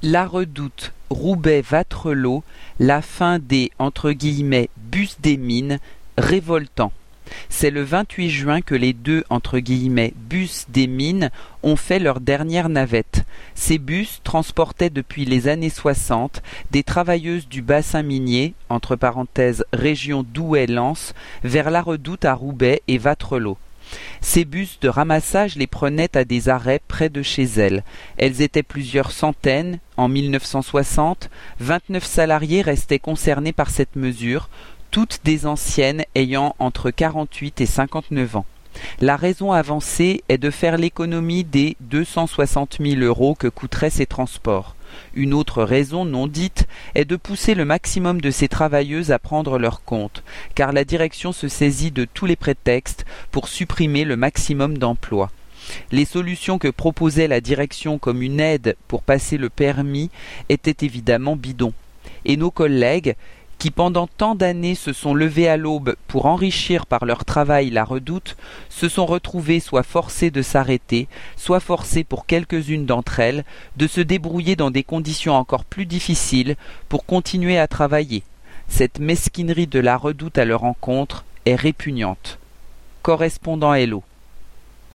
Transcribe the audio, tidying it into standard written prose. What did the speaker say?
La Redoute, Roubaix-Vatrelos, la fin des « bus des mines » révoltant. C'est le 28 juin que les deux « bus des mines » ont fait leur dernière navette. Ces bus transportaient depuis les années 60 des travailleuses du bassin minier, entre parenthèses région Douai-Lens, vers la Redoute à Roubaix et Vatrelos. Ces bus de ramassage les prenaient à des arrêts près de chez elles. Elles étaient plusieurs centaines. En 1960, 29 salariés restaient concernés par cette mesure, toutes des anciennes ayant entre 48 et 59 ans. La raison avancée est de faire l'économie des 260 000 € que coûteraient ces transports. Une autre raison non dite est de pousser le maximum de ces travailleuses à prendre leur compte, car la direction se saisit de tous les prétextes pour supprimer le maximum d'emplois. Les solutions que proposait la direction comme une aide pour passer le permis étaient évidemment bidons. Et nos collègues, qui pendant tant d'années se sont levés à l'aube pour enrichir par leur travail la Redoute, se sont retrouvés soit forcés de s'arrêter, soit forcés pour quelques-unes d'entre elles de se débrouiller dans des conditions encore plus difficiles pour continuer à travailler. Cette mesquinerie de la Redoute à leur encontre est répugnante. Correspondant Hello.